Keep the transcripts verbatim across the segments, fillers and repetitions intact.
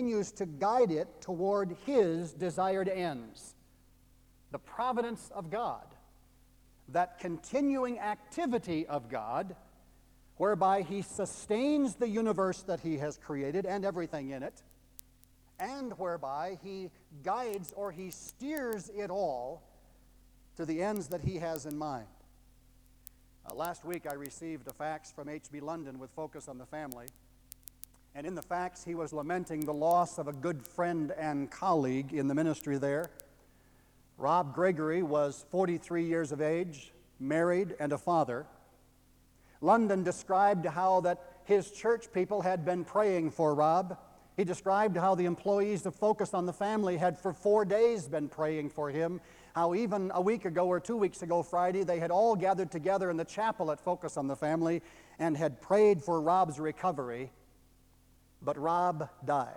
continues to guide it toward His desired ends. The providence of God, that continuing activity of God, whereby He sustains the universe that He has created and everything in it, and whereby He guides or He steers it all to the ends that He has in mind. Uh, last week I received a fax from H B London with Focus on the Family, and in the fax he was lamenting the loss of a good friend and colleague in the ministry there. Rob Gregory was forty-three years of age, married, and a father. London described how that his church people had been praying for Rob. He described how the employees of Focus on the Family had for four days been praying for him, how even a week ago or two weeks ago Friday they had all gathered together in the chapel at Focus on the Family and had prayed for Rob's recovery, but Rob died.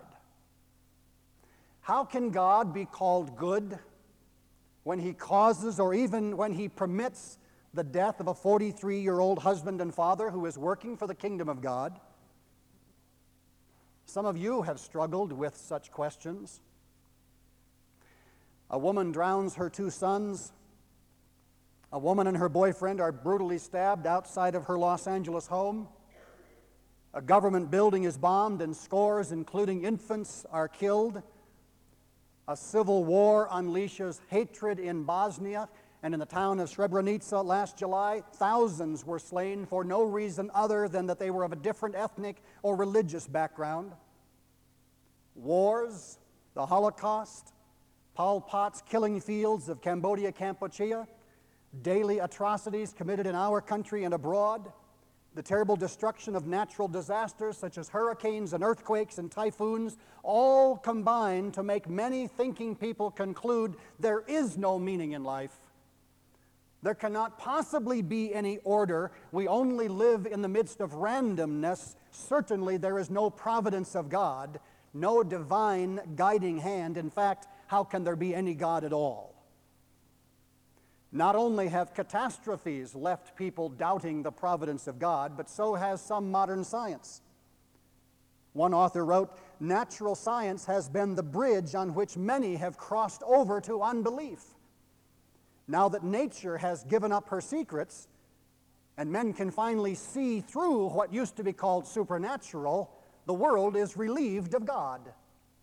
How can God be called good when He causes or even when He permits the death of a forty-three-year-old husband and father who is working for the kingdom of God? Some of you have struggled with such questions. A woman drowns her two sons. A woman and her boyfriend are brutally stabbed outside of her Los Angeles home. A government building is bombed and scores, including infants, are killed. A civil war unleashes hatred in Bosnia, and in the town of Srebrenica last July, thousands were slain for no reason other than that they were of a different ethnic or religious background. Wars, the Holocaust, Pol Pot's killing fields of Cambodia, Kampuchea, daily atrocities committed in our country and abroad, the terrible destruction of natural disasters such as hurricanes and earthquakes and typhoons, all combine to make many thinking people conclude there is no meaning in life. There cannot possibly be any order. We only live in the midst of randomness. Certainly there is no providence of God, no divine guiding hand. In fact, how can there be any God at all? Not only have catastrophes left people doubting the providence of God, but so has some modern science. One author wrote, "Natural science has been the bridge on which many have crossed over to unbelief. Now that nature has given up her secrets, and men can finally see through what used to be called supernatural, the world is relieved of God."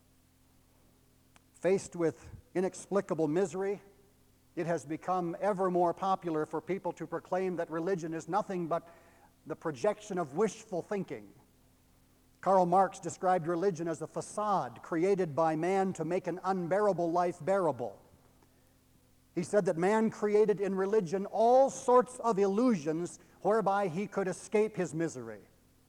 Faced with inexplicable misery, it has become ever more popular for people to proclaim that religion is nothing but the projection of wishful thinking. Karl Marx described religion as a facade created by man to make an unbearable life bearable. He said that man created in religion all sorts of illusions whereby he could escape his misery.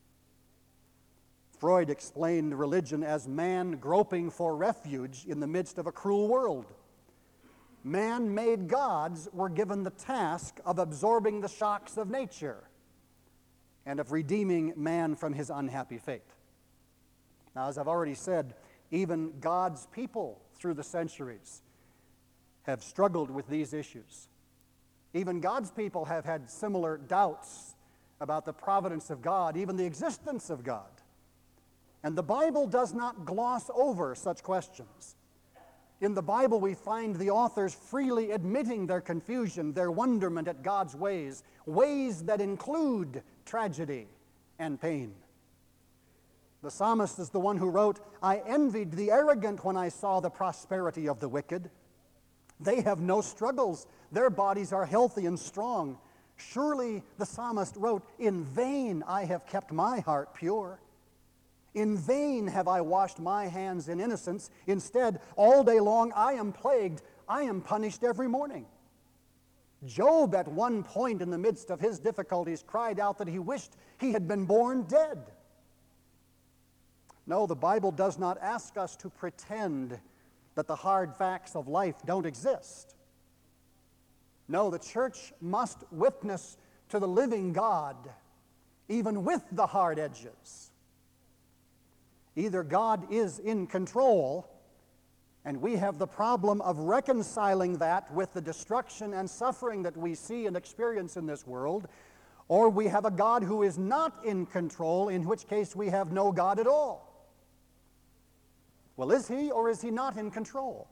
Freud explained religion as man groping for refuge in the midst of a cruel world. Man-made gods were given the task of absorbing the shocks of nature and of redeeming man from his unhappy fate. Now, as I've already said, even God's people through the centuries have struggled with these issues. Even God's people have had similar doubts about the providence of God, even the existence of God. And the Bible does not gloss over such questions. In the Bible, we find the authors freely admitting their confusion, their wonderment at God's ways, ways that include tragedy and pain. The psalmist is the one who wrote, "I envied the arrogant when I saw the prosperity of the wicked. They have no struggles. Their bodies are healthy and strong. Surely," the psalmist wrote, "in vain I have kept my heart pure. In vain have I washed my hands in innocence. Instead, all day long I am plagued. I am punished every morning." Job, at one point in the midst of his difficulties, cried out that he wished he had been born dead. No, the Bible does not ask us to pretend that the hard facts of life don't exist. No, the church must witness to the living God, even with the hard edges. Either God is in control, and we have the problem of reconciling that with the destruction and suffering that we see and experience in this world, or we have a God who is not in control, in which case we have no God at all. Well, is he or is he not in control?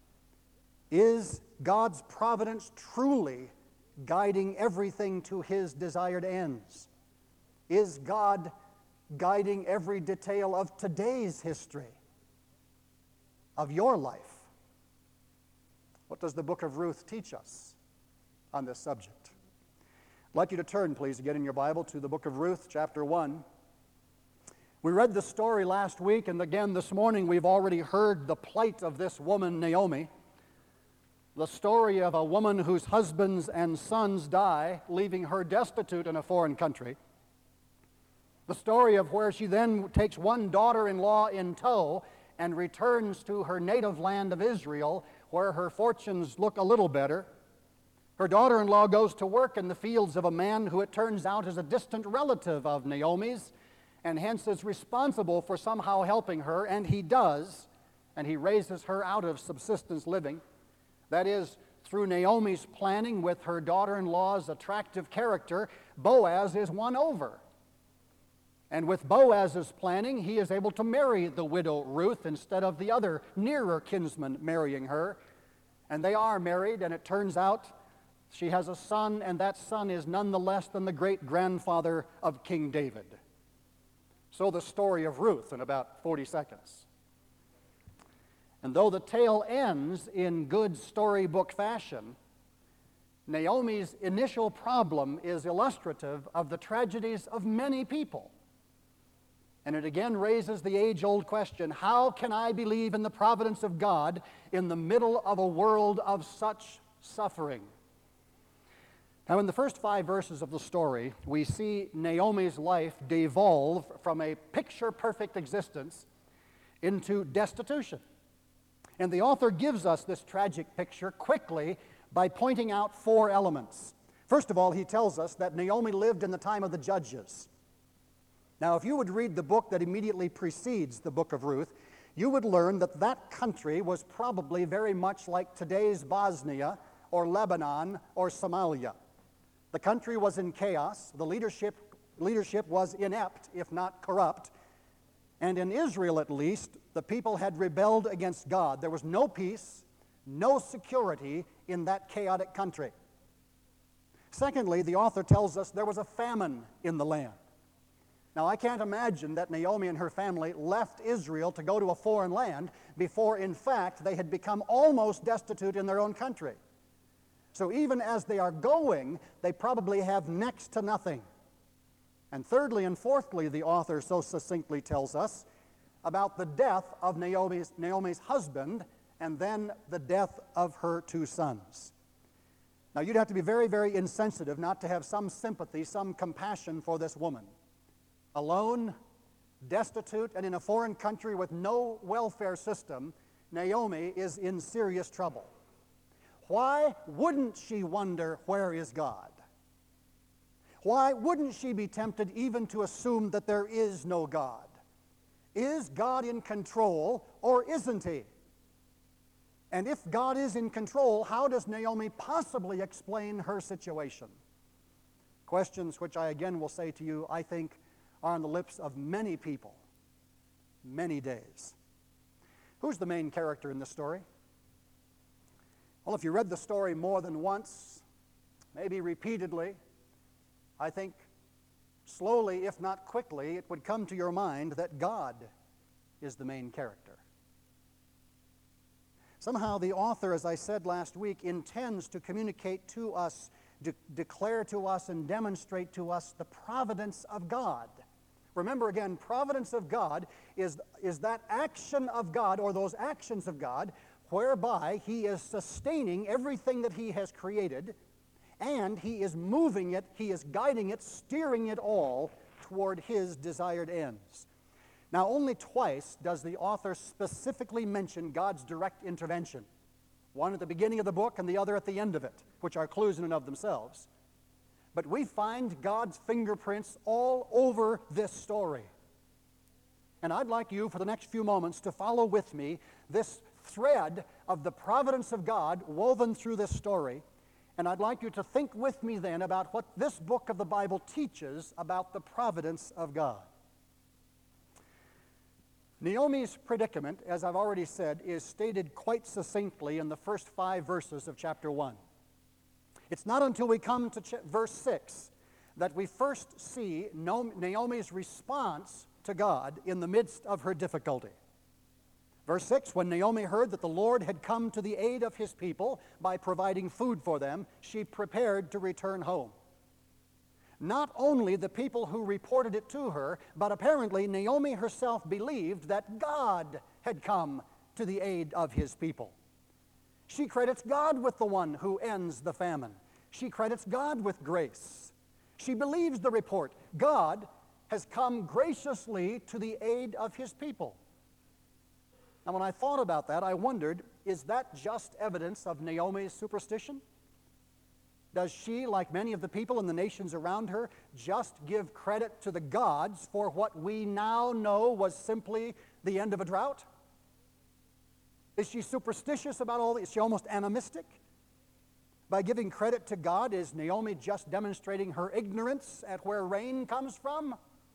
Is God's providence truly guiding everything to his desired ends? Is God guiding every detail of today's history, of your life? What does the book of Ruth teach us on this subject? I'd like you to turn, please, again in your Bible to the book of Ruth, chapter one. We read the story last week, and again this morning we've already heard the plight of this woman, Naomi. The story of a woman whose husbands and sons die, leaving her destitute in a foreign country. The story of where she then takes one daughter-in-law in tow and returns to her native land of Israel, where her fortunes look a little better. Her daughter-in-law goes to work in the fields of a man who it turns out is a distant relative of Naomi's, and hence is responsible for somehow helping her, and he does, and he raises her out of subsistence living. That is, through Naomi's planning with her daughter-in-law's attractive character, Boaz is won over. And with Boaz's planning, he is able to marry the widow Ruth instead of the other nearer kinsman marrying her. And they are married, and it turns out she has a son, and that son is none the less than the great-grandfather of King David. So the story of Ruth in about forty seconds. And though the tale ends in good storybook fashion, Naomi's initial problem is illustrative of the tragedies of many people. And it again raises the age-old question, how can I believe in the providence of God in the middle of a world of such suffering? Now, in the first five verses of the story, we see Naomi's life devolve from a picture-perfect existence into destitution. And the author gives us this tragic picture quickly by pointing out four elements. First of all, he tells us that Naomi lived in the time of the Judges. Now, if you would read the book that immediately precedes the book of Ruth, you would learn that that country was probably very much like today's Bosnia or Lebanon or Somalia. The country was in chaos. The leadership, leadership was inept, if not corrupt. And in Israel, at least, the people had rebelled against God. There was no peace, no security in that chaotic country. Secondly, the author tells us there was a famine in the land. Now, I can't imagine that Naomi and her family left Israel to go to a foreign land before, in fact, they had become almost destitute in their own country. So even as they are going, they probably have next to nothing. And thirdly and fourthly, the author so succinctly tells us about the death of Naomi's, Naomi's husband and then the death of her two sons. Now, you'd have to be very, very insensitive not to have some sympathy, some compassion for this woman. Alone, destitute, and in a foreign country with no welfare system, Naomi is in serious trouble. Why wouldn't she wonder, where is God? Why wouldn't she be tempted even to assume that there is no God? Is God in control or isn't he? And if God is in control, how does Naomi possibly explain her situation? Questions which I again will say to you, I think, are on the lips of many people, many days. Who's the main character in this story? Well, if you read the story more than once, maybe repeatedly, I think slowly, if not quickly, it would come to your mind that God is the main character. Somehow the author, as I said last week, intends to communicate to us, de- declare to us, and demonstrate to us the providence of God. Remember again, providence of God is, is that action of God, or those actions of God, whereby he is sustaining everything that he has created, and he is moving it, he is guiding it, steering it all toward his desired ends. Now, only twice does the author specifically mention God's direct intervention. One at the beginning of the book and the other at the end of it, which are clues in and of themselves. But we find God's fingerprints all over this story. And I'd like you, for the next few moments, to follow with me this thread of the providence of God woven through this story. And I'd like you to think with me then about what this book of the Bible teaches about the providence of God. Naomi's predicament, as I've already said, is stated quite succinctly in the first five verses of chapter one. It's not until we come to ch- verse six that we first see Naomi's response to God in the midst of her difficulty. Verse six, when Naomi heard that the Lord had come to the aid of his people by providing food for them, she prepared to return home. Not only the people who reported it to her, but apparently Naomi herself believed that God had come to the aid of his people. She credits God with the one who ends the famine. She credits God with grace. She believes the report. God has come graciously to the aid of his people. Now, when I thought about that, I wondered, is that just evidence of Naomi's superstition? Does she, like many of the people in the nations around her, just give credit to the gods for what we now know was simply the end of a drought? Is she superstitious about all this? Is she almost animistic? By giving credit to God, is Naomi just demonstrating her ignorance at where rain comes from?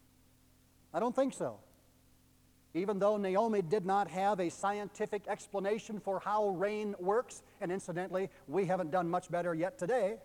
I don't think so. Even though Naomi did not have a scientific explanation for how rain works, and incidentally, we haven't done much better yet today,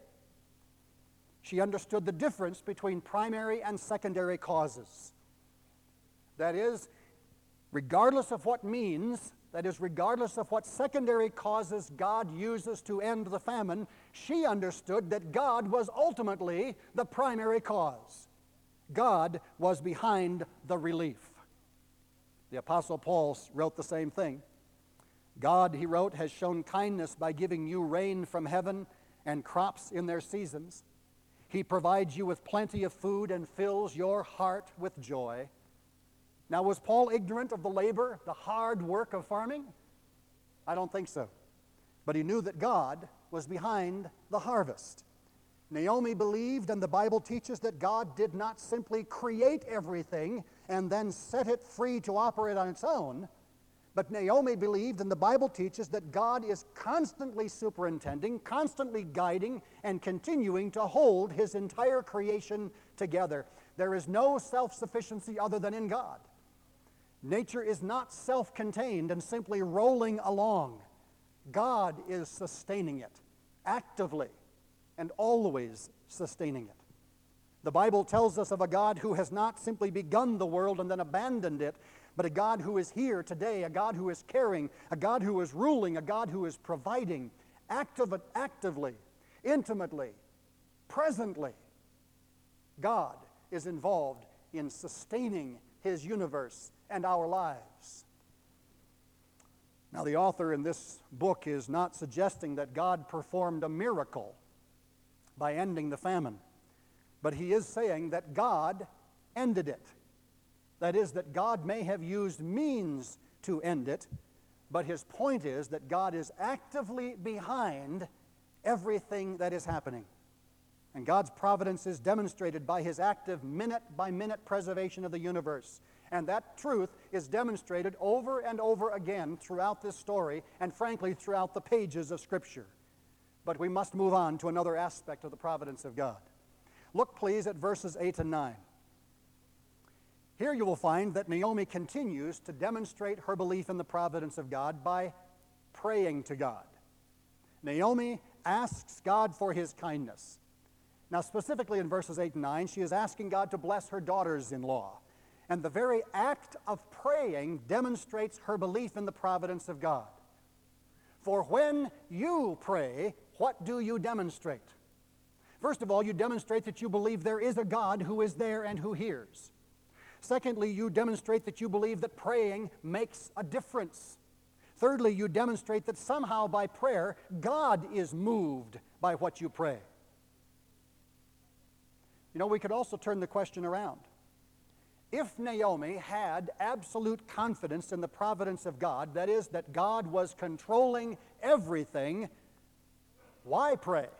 she understood the difference between primary and secondary causes. That is, regardless of what means, that is, regardless of what secondary causes God uses to end the famine, she understood that God was ultimately the primary cause. God was behind the relief. The Apostle Paul wrote the same thing. God, he wrote, has shown kindness by giving you rain from heaven and crops in their seasons. He provides you with plenty of food and fills your heart with joy. Now, was Paul ignorant of the labor, the hard work of farming? I don't think so. But he knew that God was behind the harvest. Naomi believed, and the Bible teaches, that God did not simply create everything and then set it free to operate on its own, but Naomi believed, and the Bible teaches, that God is constantly superintending, constantly guiding, and continuing to hold his entire creation together. There is no self-sufficiency other than in God. Nature is not self-contained and simply rolling along. God is sustaining it, actively and always sustaining it. The Bible tells us of a God who has not simply begun the world and then abandoned it, but a God who is here today, a God who is caring, a God who is ruling, a God who is providing active, actively, intimately, presently. God is involved in sustaining his universe and our lives. Now, the author in this book is not suggesting that God performed a miracle by ending the famine, but he is saying that God ended it. That is, that God may have used means to end it, but his point is that God is actively behind everything that is happening. And God's providence is demonstrated by his active minute-by-minute preservation of the universe. And that truth is demonstrated over and over again throughout this story, and frankly, throughout the pages of Scripture. But we must move on to another aspect of the providence of God. Look, please, at verses eight and nine. Here you will find that Naomi continues to demonstrate her belief in the providence of God by praying to God. Naomi asks God for his kindness. Now, specifically in verses eight and nine, she is asking God to bless her daughters-in-law. And the very act of praying demonstrates her belief in the providence of God. For when you pray, what do you demonstrate? First of all, you demonstrate that you believe there is a God who is there and who hears. Secondly, you demonstrate that you believe that praying makes a difference. Thirdly, you demonstrate that somehow by prayer, God is moved by what you pray. You know, we could also turn the question around. If Naomi had absolute confidence in the providence of God, that is, that God was controlling everything, why pray?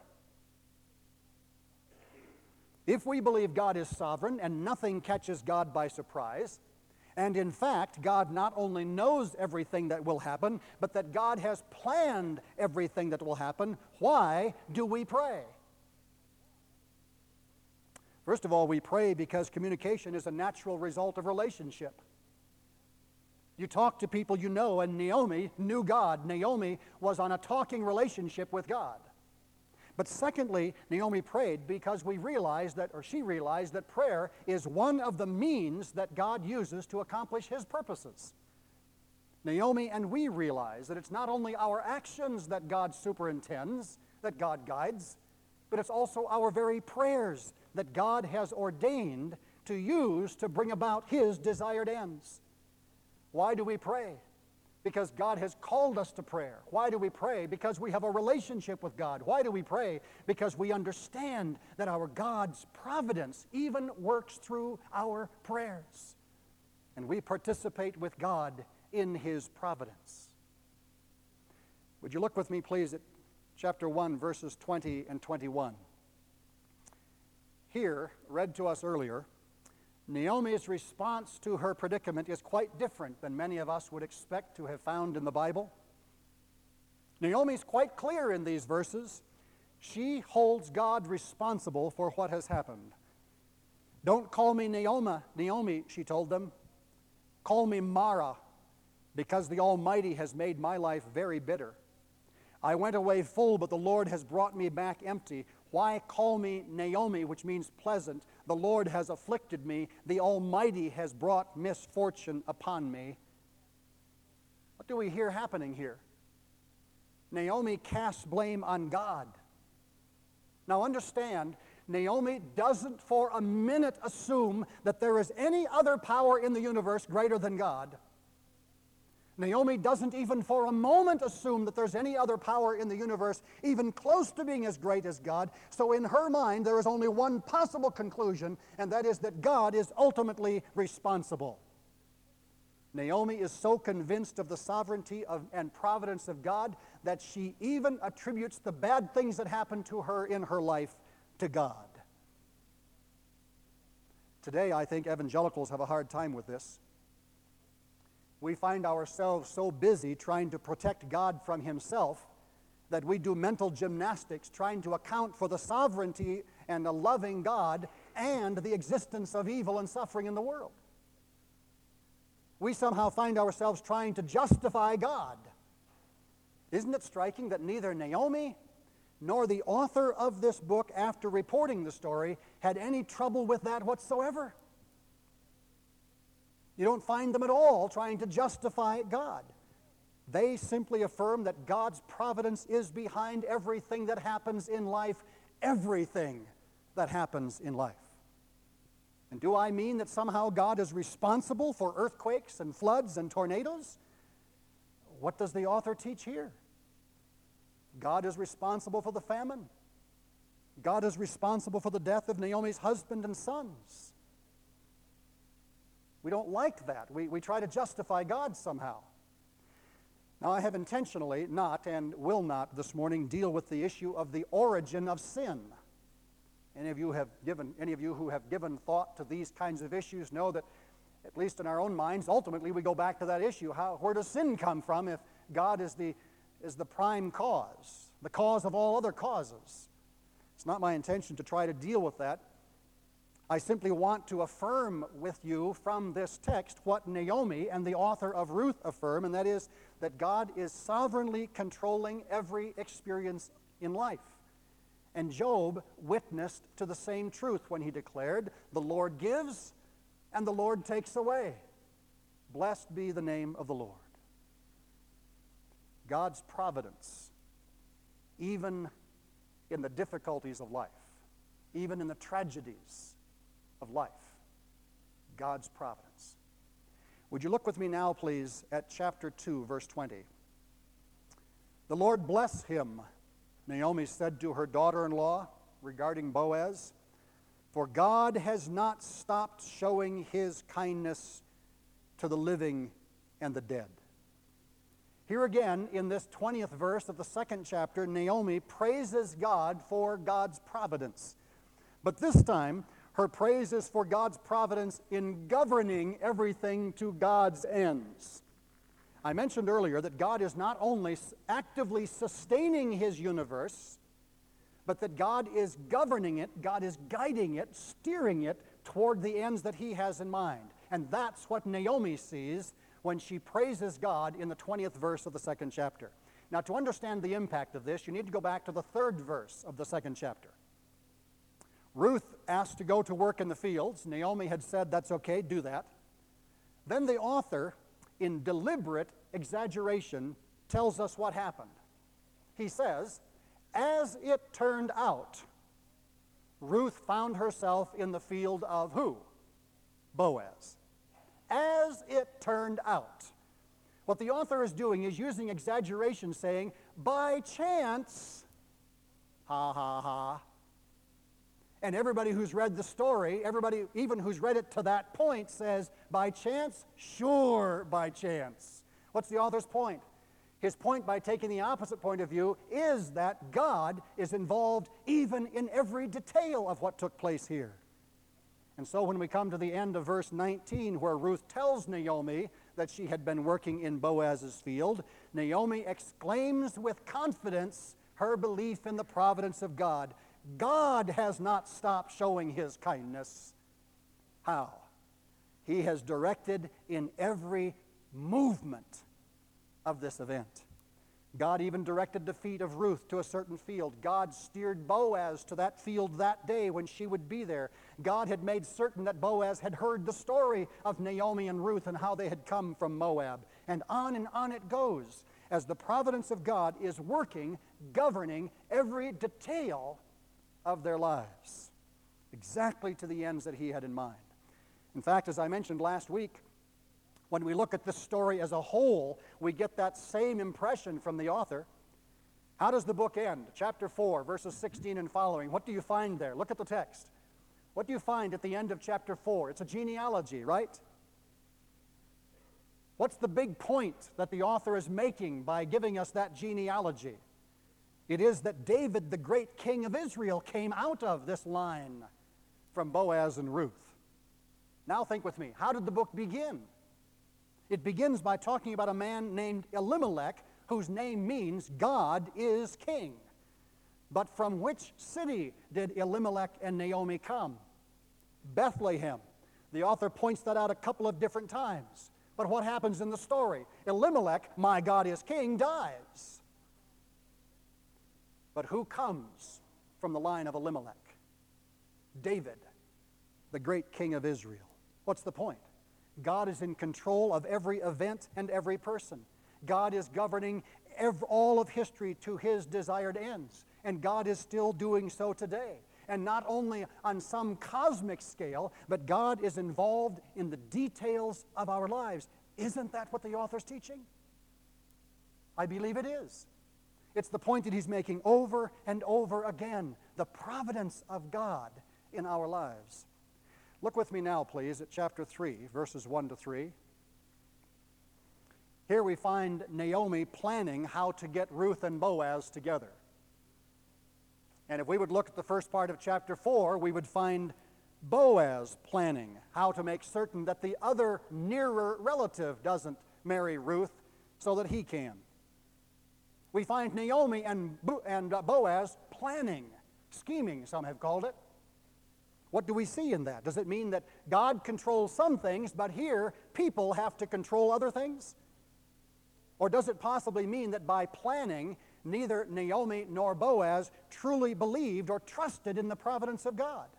If we believe God is sovereign and nothing catches God by surprise, and in fact, God not only knows everything that will happen, but that God has planned everything that will happen, why do we pray? First of all, we pray because communication is a natural result of relationship. You talk to people you know, and Naomi knew God. Naomi was on a talking relationship with God. But secondly, Naomi prayed because we realized that, or she realized that prayer is one of the means that God uses to accomplish his purposes. Naomi and we realize that it's not only our actions that God superintends, that God guides, but it's also our very prayers that God has ordained to use to bring about his desired ends. Why do we pray? Because God has called us to prayer. Why do we pray? Because we have a relationship with God. Why do we pray? Because we understand that our God's providence even works through our prayers. And we participate with God in his providence. Would you look with me, please, at chapter one, verses twenty and twenty-one. Here, read to us earlier, Naomi's response to her predicament is quite different than many of us would expect to have found in the Bible. Naomi's quite clear in these verses. She holds God responsible for what has happened. Don't call me Naomi, Naomi, she told them. Call me Mara, because the Almighty has made my life very bitter. I went away full, but the Lord has brought me back empty. Why call me Naomi, which means pleasant? The Lord has afflicted me. The Almighty has brought misfortune upon me. What do we hear happening here? Naomi casts blame on God. Now understand, Naomi doesn't for a minute assume that there is any other power in the universe greater than God. Naomi doesn't even for a moment assume that there's any other power in the universe even close to being as great as God. So in her mind, there is only one possible conclusion, and that is that God is ultimately responsible. Naomi is so convinced of the sovereignty of, and providence of God that she even attributes the bad things that happen to her in her life to God. Today, I think evangelicals have a hard time with this. We find ourselves so busy trying to protect God from himself that we do mental gymnastics trying to account for the sovereignty and a loving God and the existence of evil and suffering in the world. We somehow find ourselves trying to justify God. Isn't it striking that neither Naomi nor the author of this book, after reporting the story, had any trouble with that whatsoever? You don't find them at all trying to justify God. They simply affirm that God's providence is behind everything that happens in life, everything that happens in life. And do I mean that somehow God is responsible for earthquakes and floods and tornadoes? What does the author teach here? God is responsible for the famine. God is responsible for the death of Naomi's husband and sons. We don't like that. We, we try to justify God somehow. Now, I have intentionally not and will not this morning deal with the issue of the origin of sin. Any of you have given, any of you who have given thought to these kinds of issues know that, at least in our own minds, ultimately we go back to that issue. How, where does sin come from if God is the, is the prime cause, the cause of all other causes? It's not my intention to try to deal with that. I simply want to affirm with you from this text what Naomi and the author of Ruth affirm, and that is that God is sovereignly controlling every experience in life. And Job witnessed to the same truth when he declared, "The Lord gives and the Lord takes away. Blessed be the name of the Lord." God's providence, even in the difficulties of life, even in the tragedies of life, God's providence. Would you look with me now, please, at chapter two, verse twenty. "The Lord bless him," Naomi said to her daughter-in-law regarding Boaz, "for God has not stopped showing his kindness to the living and the dead." Here again, in this twentieth verse of the second chapter, Naomi praises God for God's providence. But this time, her praise is for God's providence in governing everything to God's ends. I mentioned earlier that God is not only actively sustaining his universe, but that God is governing it, God is guiding it, steering it toward the ends that he has in mind. And that's what Naomi sees when she praises God in the twentieth verse of the second chapter. Now, to understand the impact of this, you need to go back to the third verse of the second chapter. Ruth asked to go to work in the fields. Naomi had said, that's okay, do that. Then the author, in deliberate exaggeration, tells us what happened. He says, as it turned out, Ruth found herself in the field of who? Boaz. As it turned out. What the author is doing is using exaggeration, saying, by chance, ha ha ha. And everybody who's read the story, everybody even who's read it to that point says, by chance? Sure, by chance. What's the author's point? His point, by taking the opposite point of view, is that God is involved even in every detail of what took place here. And so when we come to the end of verse nineteen, where Ruth tells Naomi that she had been working in Boaz's field, Naomi exclaims with confidence her belief in the providence of God. God has not stopped showing his kindness. How? He has directed in every movement of this event. God even directed the feet of Ruth to a certain field. God steered Boaz to that field that day when she would be there. God had made certain that Boaz had heard the story of Naomi and Ruth and how they had come from Moab. And on and on it goes as the providence of God is working, governing every detail of their lives, exactly to the ends that he had in mind. In fact, as I mentioned last week, when we look at this story as a whole, we get that same impression from the author. How does the book end? Chapter four, verses sixteen and following. What do you find there? Look at the text. What do you find at the end of chapter four? It's a genealogy, right? What's the big point that the author is making by giving us that genealogy? It is that David, the great king of Israel, came out of this line from Boaz and Ruth. Now think with me. How did the book begin? It begins by talking about a man named Elimelech, whose name means God is king. But from which city did Elimelech and Naomi come? Bethlehem. The author points that out a couple of different times. But what happens in the story? Elimelech, my God is king, dies. But who comes from the line of Elimelech? David, the great king of Israel. What's the point? God is in control of every event and every person. God is governing every, all of history to his desired ends. And God is still doing so today. And not only on some cosmic scale, but God is involved in the details of our lives. Isn't that what the author's teaching? I believe it is. It's the point that he's making over and over again, the providence of God in our lives. Look with me now, please, at chapter three, verses one to three. Here we find Naomi planning how to get Ruth and Boaz together. And if we would look at the first part of chapter four, we would find Boaz planning how to make certain that the other nearer relative doesn't marry Ruth so that he can. We find Naomi and, Bo- and uh, Boaz planning, scheming, some have called it. What do we see in that? Does it mean that God controls some things, but here people have to control other things? Or does it possibly mean that by planning, neither Naomi nor Boaz truly believed or trusted in the providence of God?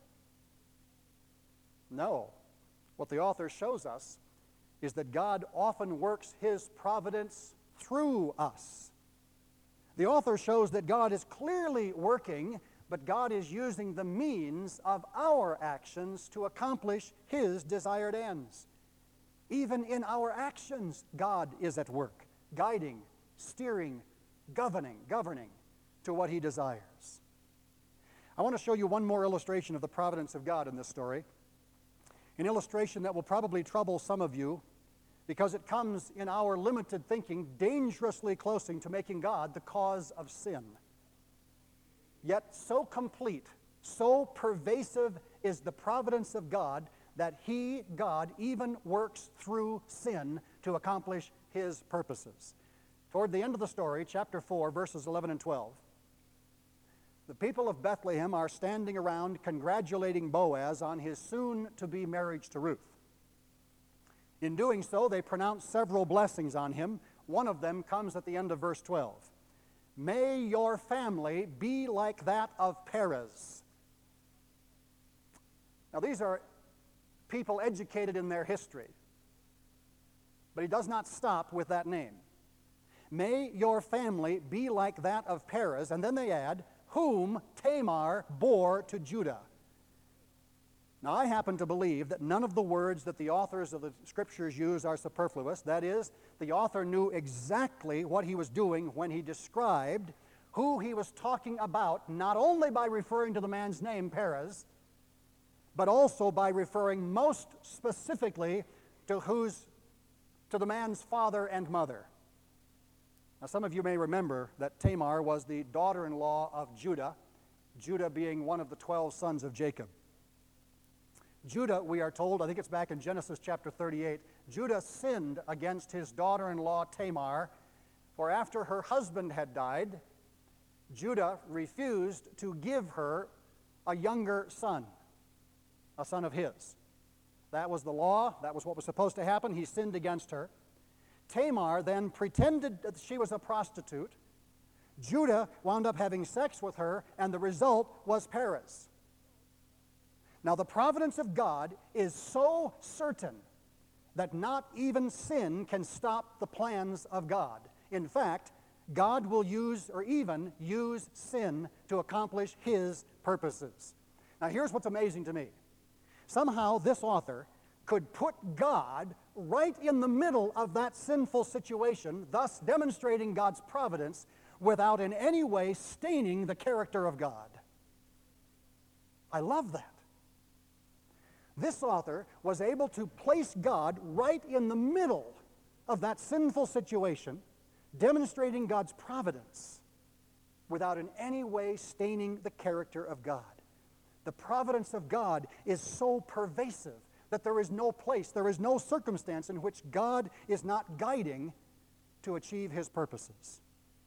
No. What the author shows us is that God often works his providence through us. The author shows that God is clearly working, but God is using the means of our actions to accomplish his desired ends. Even in our actions, God is at work, guiding, steering, governing, governing to what he desires. I want to show you one more illustration of the providence of God in this story, an illustration that will probably trouble some of you because it comes in our limited thinking dangerously close to making God the cause of sin. Yet so complete, so pervasive is the providence of God that he, God, even works through sin to accomplish his purposes. Toward the end of the story, chapter four, verses eleven and twelve, the people of Bethlehem are standing around congratulating Boaz on his soon-to-be marriage to Ruth. In doing so, they pronounce several blessings on him. One of them comes at the end of verse twelve. May your family be like that of Perez. Now, these are people educated in their history. But he does not stop with that name. May your family be like that of Perez. And then they add, whom Tamar bore to Judah. Now, I happen to believe that none of the words that the authors of the Scriptures use are superfluous. That is, the author knew exactly what he was doing when he described who he was talking about, not only by referring to the man's name, Perez, but also by referring most specifically to whose, to the man's father and mother. Now, some of you may remember that Tamar was the daughter-in-law of Judah, Judah being one of the twelve sons of Jacob. Judah, we are told, I think it's back in Genesis chapter thirty-eight, Judah sinned against his daughter-in-law Tamar, for after her husband had died, Judah refused to give her a younger son, a son of his. That was the law. That was what was supposed to happen. He sinned against her. Tamar then pretended that she was a prostitute. Judah wound up having sex with her, and the result was Perez. Now, the providence of God is so certain that not even sin can stop the plans of God. In fact, God will use or even use sin to accomplish his purposes. Now, here's what's amazing to me. Somehow this author could put God right in the middle of that sinful situation, thus demonstrating God's providence without in any way staining the character of God. I love that. This author was able to place God right in the middle of that sinful situation, demonstrating God's providence without in any way staining the character of God. The providence of God is so pervasive that there is no place, there is no circumstance in which God is not guiding to achieve his purposes.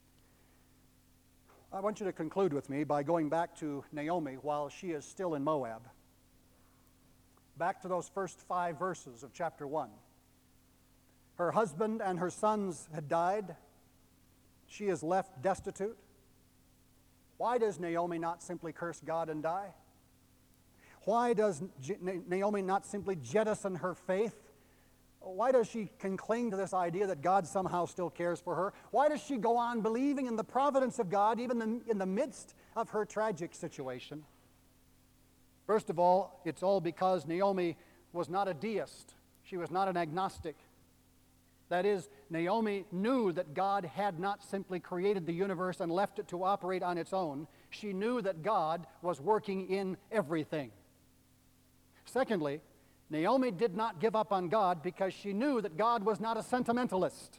I want you to conclude with me by going back to Naomi while she is still in Moab. Back to those first five verses of chapter one. Her husband and her sons had died. She is left destitute. Why does Naomi not simply curse God and die? Why does Naomi not simply jettison her faith? Why does she cling to this idea that God somehow still cares for her? Why does she go on believing in the providence of God even in the midst of her tragic situation? First of all, it's all because Naomi was not a deist. She was not an agnostic. That is, Naomi knew that God had not simply created the universe and left it to operate on its own. She knew that God was working in everything. Secondly, Naomi did not give up on God because she knew that God was not a sentimentalist.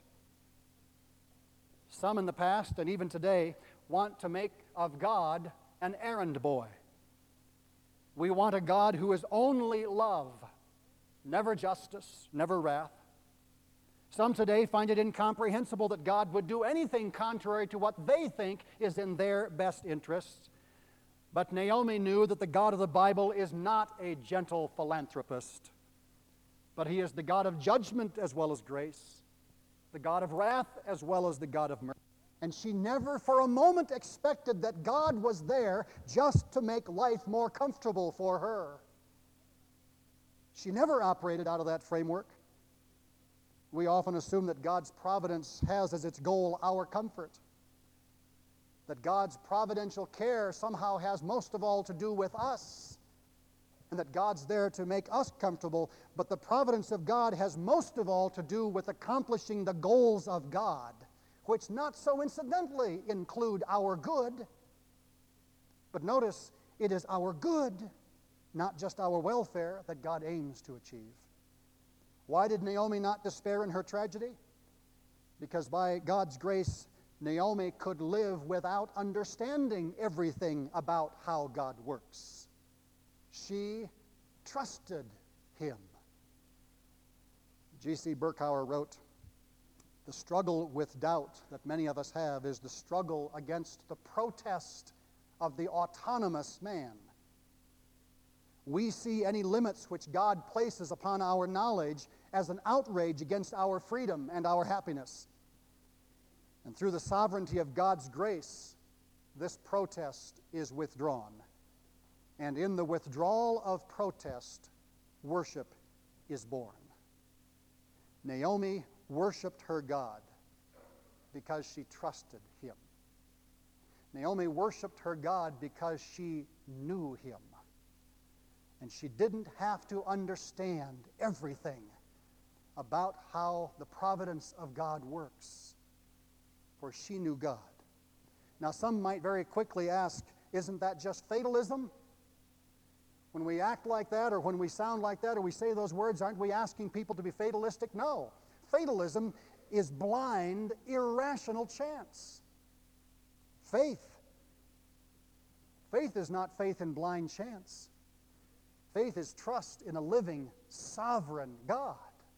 Some in the past and even today want to make of God an errand boy. We want a God who is only love, never justice, never wrath. Some today find it incomprehensible that God would do anything contrary to what they think is in their best interests. But Naomi knew that the God of the Bible is not a gentle philanthropist, but he is the God of judgment as well as grace, the God of wrath as well as the God of mercy. And she never for a moment expected that God was there just to make life more comfortable for her. She never operated out of that framework. We often assume that God's providence has as its goal our comfort, that God's providential care somehow has most of all to do with us, and that God's there to make us comfortable, but the providence of God has most of all to do with accomplishing the goals of God, which not so incidentally include our good. But notice, it is our good, not just our welfare, that God aims to achieve. Why did Naomi not despair in her tragedy? Because by God's grace, Naomi could live without understanding everything about how God works. She trusted him. G C Berkauer wrote, "The struggle with doubt that many of us have is the struggle against the protest of the autonomous man. We see any limits which God places upon our knowledge as an outrage against our freedom and our happiness. And through the sovereignty of God's grace, this protest is withdrawn. And in the withdrawal of protest, worship is born. Naomi worshiped her God because she trusted him. Naomi worshiped her God because she knew him. And she didn't have to understand everything about how the providence of God works, for she knew God. Now, some might very quickly ask, isn't that just fatalism? When we act like that, or when we sound like that, or we say those words, aren't we asking people to be fatalistic? No. Fatalism is blind, irrational chance. Faith. Faith is not faith in blind chance. Faith is trust in a living, sovereign God.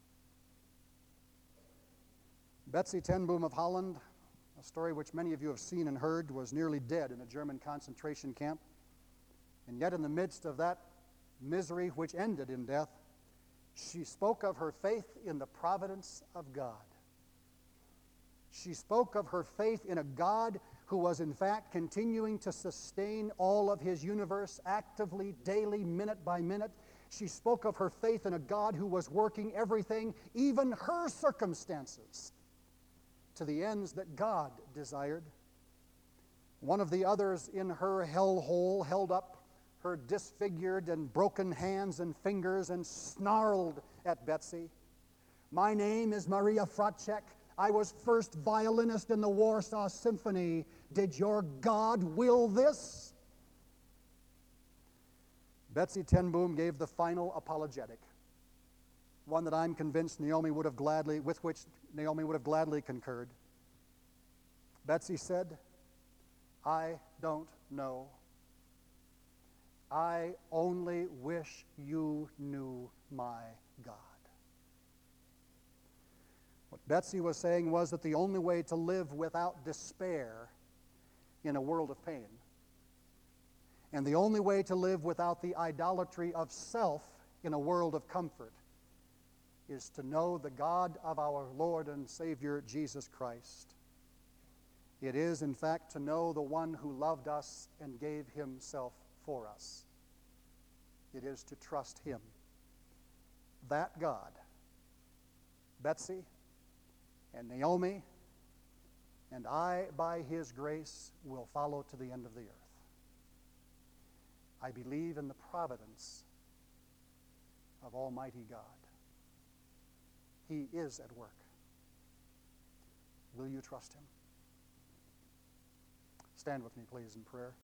Betsy ten Boom of Holland, a story which many of you have seen and heard, was nearly dead in a German concentration camp. And yet in the midst of that misery which ended in death, she spoke of her faith in the providence of God. She spoke of her faith in a God who was in fact continuing to sustain all of his universe actively, daily, minute by minute. She spoke of her faith in a God who was working everything, even her circumstances, to the ends that God desired. One of the others in her hellhole held up her disfigured and broken hands and fingers and snarled at Betsy. "My name is Maria Fratchek. I was first violinist in the Warsaw Symphony. Did your God will this?" Betsy ten Boom gave the final apologetic, one that I'm convinced Naomi would have gladly, with which Naomi would have gladly concurred. Betsy said, "I don't know. I only wish you knew my God." What Betsy was saying was that the only way to live without despair in a world of pain, and the only way to live without the idolatry of self in a world of comfort, is to know the God of our Lord and Savior Jesus Christ. It is, in fact, to know the one who loved us and gave himself for us. It is to trust him. That God, Betsy and Naomi and I, by his grace, will follow to the end of the earth. I believe in the providence of Almighty God. He is at work. Will you trust him? Stand with me, please, in prayer.